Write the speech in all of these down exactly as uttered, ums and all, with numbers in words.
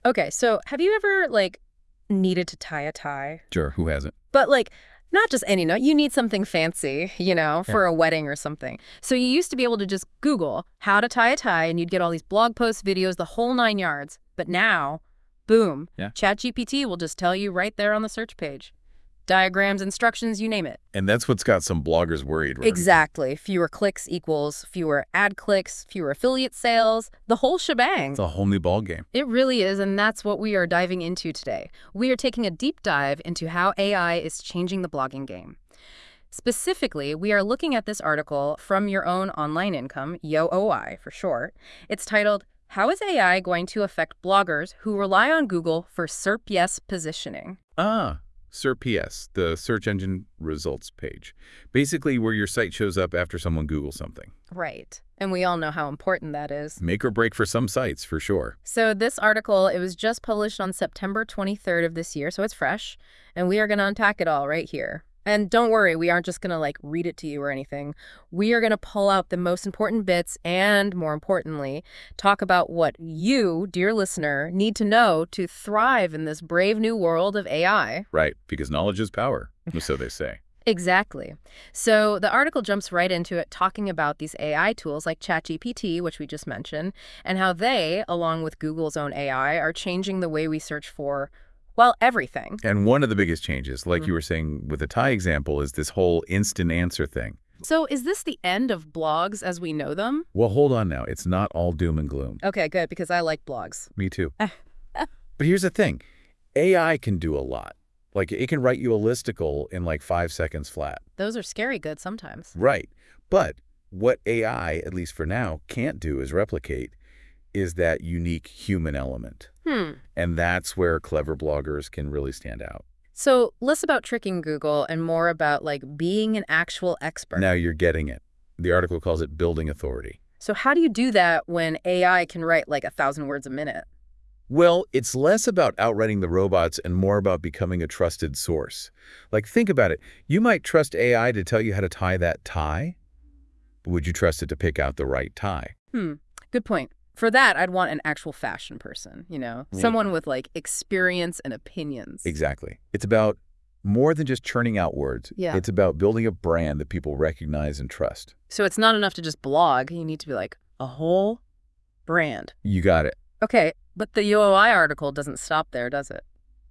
Okay, so have you ever, like, needed to tie a tie? Sure, who hasn't? But, like, not just any knot. You need something fancy, you know, Yeah. for a wedding or something. So you used to be able to just Google how to tie a tie, and you'd get all these blog posts, videos, the whole nine yards. But now, boom, Yeah. ChatGPT will just tell you right there on the search page. Diagrams, instructions, you name it. And that's what's got some bloggers worried, right? Exactly. Fewer clicks equals fewer ad clicks, fewer affiliate sales, the whole shebang. It's a whole new ballgame. It really is, and that's what we are diving into today. We are taking a deep dive into how A I is changing the blogging game. Specifically, we are looking at this article from Your Own Online Income, Y O O I for short. It's titled, How is A I Going to Affect Bloggers Who Rely on Google for SERP Yes Positioning? Ah, SERP Yes, the search engine results page. Basically where your site shows up after someone Googles something. Right. And we all know how important that is. Make or break for some sites, for sure. So this article, it was just published on September twenty-third of this year, so it's fresh. And we are going to unpack it all right here. And don't worry, we aren't just going to, like, read it to you or anything. We are going to pull out the most important bits and, more importantly, talk about what you, dear listener, need to know to thrive in this brave new world of A I. Right, because knowledge is power, so they say. Exactly. So the article jumps right into it, talking about these A I tools like ChatGPT, which we just mentioned, and how they, along with Google's own A I, are changing the way we search for, well, everything. And one of the biggest changes, like Mhm. you were saying with the tie example, is this whole instant answer thing. So is this the end of blogs as we know them? Well, hold on now. It's not all doom and gloom. Okay, good, because I like blogs. Me too. But here's the thing. A I can do a lot. Like, it can write you a listicle in like five seconds flat. Those are scary good sometimes. Right. But what A I, at least for now, can't do is replicate is that unique human element. Hmm. And that's where clever bloggers can really stand out. So less about tricking Google and more about, like, being an actual expert. Now you're getting it. The article calls it building authority. So how do you do that when A I can write like a thousand words a minute? Well, it's less about outwriting the robots and more about becoming a trusted source. Like, think about it. You might trust A I to tell you how to tie that tie, but would you trust it to pick out the right tie? Hmm. Good point. For that, I'd want an actual fashion person, you know, Yeah. someone with, like, experience and opinions. Exactly. It's about more than just churning out words. Yeah. It's about building a brand that people recognize and trust. So it's not enough to just blog. You need to be like a whole brand. You got it. Okay, but the U O I article doesn't stop there, does it?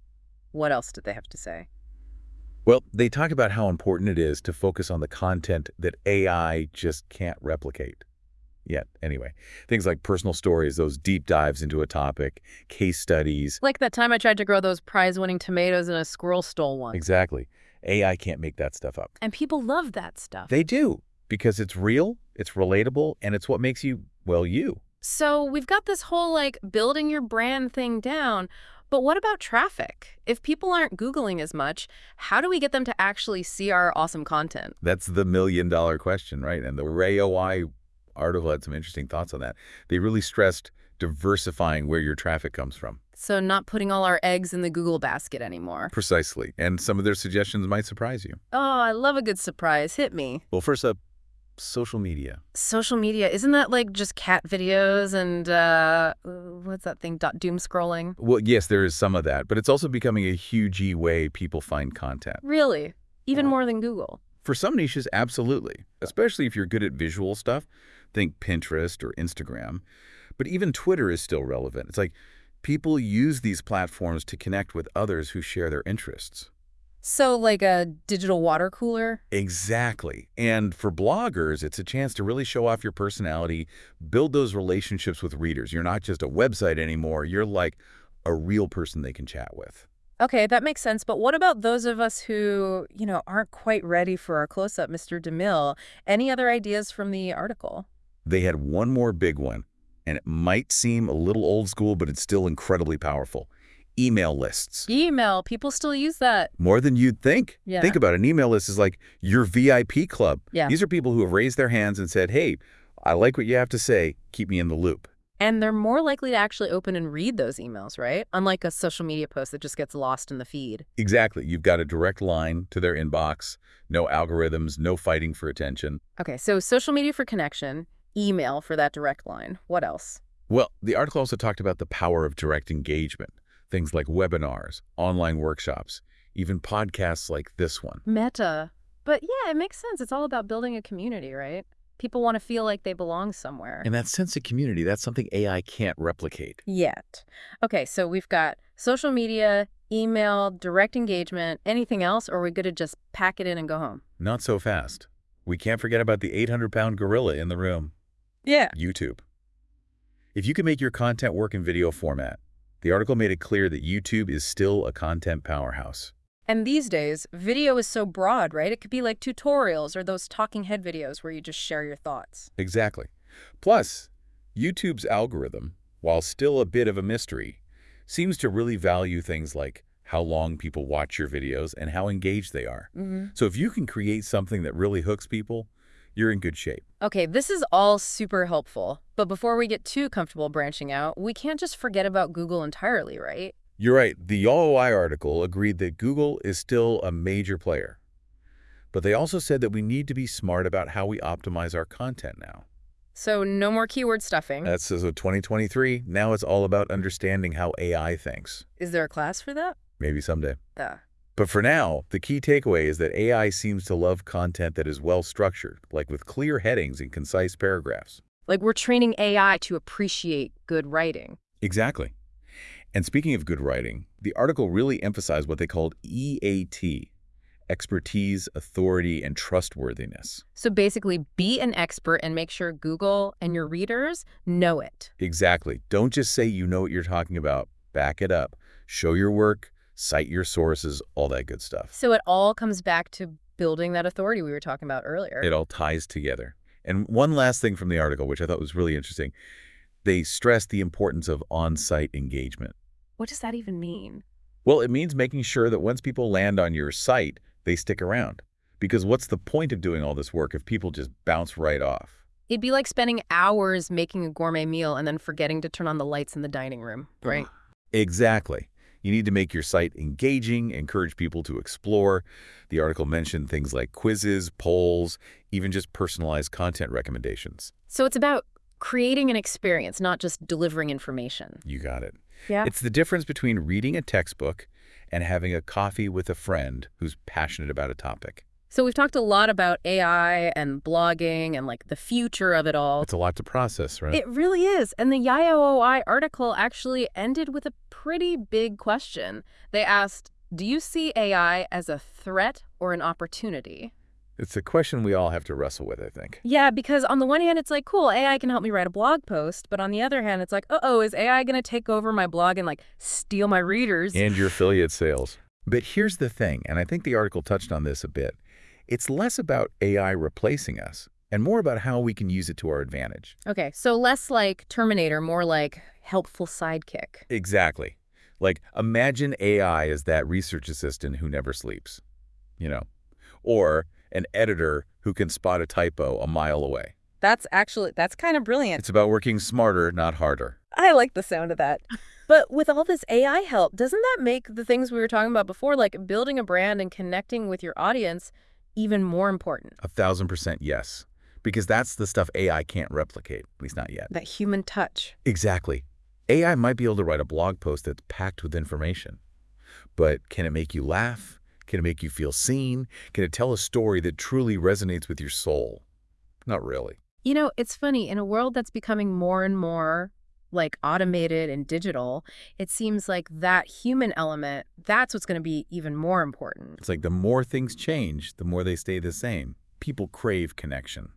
What else did they have to say? Well, they talk about how important it is to focus on the content that A I just can't replicate. Yet, anyway. Things like personal stories, those deep dives into a topic, case studies. Like that time I tried to grow those prize-winning tomatoes and a squirrel stole one. Exactly. A I can't make that stuff up. And people love that stuff. They do, because it's real, it's relatable, and it's what makes you, well, you. So we've got this whole, like, building your brand thing down, but what about traffic? If people aren't Googling as much, how do we get them to actually see our awesome content? That's the million-dollar question, right? And the A O I article had some interesting thoughts on that. They really stressed diversifying where your traffic comes from. So not putting all our eggs in the Google basket anymore. Precisely. And some of their suggestions might surprise you. Oh, I love a good surprise. Hit me. Well, first up, social media. Social media, isn't that like just cat videos and, uh, what's that thing, dot doom scrolling? Well, yes, there is some of that, but it's also becoming a huge way people find content. Really? Even more than Google? For some niches, absolutely. Especially if you're good at visual stuff. Think Pinterest or Instagram. But even Twitter is still relevant. It's like people use these platforms to connect with others who share their interests. So like a digital water cooler? Exactly. And for bloggers, it's a chance to really show off your personality, build those relationships with readers. You're not just a website anymore. You're like a real person they can chat with. Okay, that makes sense. But what about those of us who, you know, aren't quite ready for our close-up, Mister DeMille? Any other ideas from the article? They had one more big one, and it might seem a little old school, but it's still incredibly powerful. Email lists. Email. People still use that. More than you'd think. Yeah. Think about it. An email list is like your V I P club. Yeah. These are people who have raised their hands and said, hey, I like what you have to say. Keep me in the loop. And they're more likely to actually open and read those emails, right? Unlike a social media post that just gets lost in the feed. Exactly. You've got a direct line to their inbox. No algorithms, no fighting for attention. Okay, so social media for connection, email for that direct line. What else? Well, the article also talked about the power of direct engagement, things like webinars, online workshops, even podcasts like this one. Meta. But yeah, it makes sense. It's all about building a community, right? People want to feel like they belong somewhere. And that sense of community, that's something A I can't replicate. Yet. Okay, so we've got social media, email, direct engagement, anything else, or are we good to just pack it in and go home? Not so fast. We can't forget about the eight hundred pound gorilla in the room, Yeah. YouTube. If you can make your content work in video format, the article made it clear that YouTube is still a content powerhouse. And these days, video is so broad, right? It could be like tutorials or those talking head videos where you just share your thoughts. Exactly. Plus, YouTube's algorithm, while still a bit of a mystery, seems to really value things like how long people watch your videos and how engaged they are. Mm-hmm. So if you can create something that really hooks people, you're in good shape. Okay, this is all super helpful. But before we get too comfortable branching out, we can't just forget about Google entirely, right? You're right. The Y A O I article agreed that Google is still a major player. But they also said that we need to be smart about how we optimize our content now. So no more keyword stuffing. That's so twenty twenty-three. Now it's all about understanding how A I thinks. Is there a class for that? Maybe someday. Uh. But for now, the key takeaway is that A I seems to love content that is well-structured, like with clear headings and concise paragraphs. Like we're training A I to appreciate good writing. Exactly. And speaking of good writing, the article really emphasized what they called E A T, expertise, authority, and trustworthiness. So basically, be an expert and make sure Google and your readers know it. Exactly. Don't just say you know what you're talking about. Back it up. Show your work, cite your sources, all that good stuff. So it all comes back to building that authority we were talking about earlier. It all ties together. And one last thing from the article, which I thought was really interesting, they stressed the importance of on-site engagement. What does that even mean? Well, it means making sure that once people land on your site, they stick around. Because what's the point of doing all this work if people just bounce right off? It'd be like spending hours making a gourmet meal and then forgetting to turn on the lights in the dining room, right? Exactly. You need to make your site engaging, encourage people to explore. The article mentioned things like quizzes, polls, even just personalized content recommendations. So it's about creating an experience, not just delivering information. You got it. Yeah. It's the difference between reading a textbook and having a coffee with a friend who's passionate about a topic. So we've talked a lot about A I and blogging and like the future of it all. It's a lot to process, right? It really is. And the Y A O I article actually ended with a pretty big question. They asked, do you see A I as a threat or an opportunity? It's a question we all have to wrestle with, I think. Yeah, because on the one hand, it's like, cool, A I can help me write a blog post. But on the other hand, it's like, uh-oh, is A I going to take over my blog and like steal my readers? And your affiliate sales. But here's the thing, and I think the article touched on this a bit. It's less about A I replacing us and more about how we can use it to our advantage. Okay, so less like Terminator, more like helpful sidekick. Exactly. Like, imagine A I as that research assistant who never sleeps, you know, or an editor who can spot a typo a mile away. That's actually, that's kind of brilliant. It's about working smarter, not harder. I like the sound of that. But with all this A I help, doesn't that make the things we were talking about before, like building a brand and connecting with your audience, even more important? A thousand percent yes. Because that's the stuff A I can't replicate, at least not yet. That human touch. Exactly. A I might be able to write a blog post that's packed with information. But can it make you laugh? Can it make you feel seen? Can it tell a story that truly resonates with your soul? Not really. You know, it's funny, in a world that's becoming more and more like automated and digital, it seems like that human element, that's what's going to be even more important. It's like the more things change, the more they stay the same. People crave connection.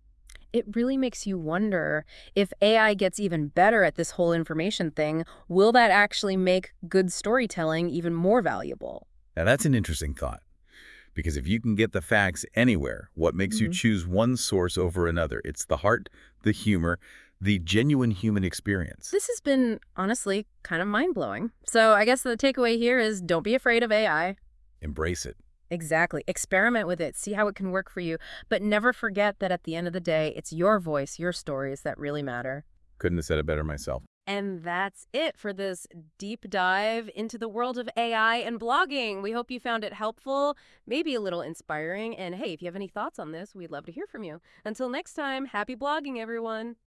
It really makes you wonder, if A I gets even better at this whole information thing, will that actually make good storytelling even more valuable? Now that's an interesting thought. Because if you can get the facts anywhere, what makes Mm-hmm. you choose one source over another? It's the heart, the humor, the genuine human experience. This has been, honestly, kind of mind-blowing. So I guess the takeaway here is don't be afraid of A I. Embrace it. Exactly. Experiment with it. See how it can work for you. But never forget that at the end of the day, it's your voice, your stories that really matter. Couldn't have said it better myself. And that's it for this deep dive into the world of A I and blogging. We hope you found it helpful, maybe a little inspiring. And hey, if you have any thoughts on this, we'd love to hear from you. Until next time, happy blogging, everyone.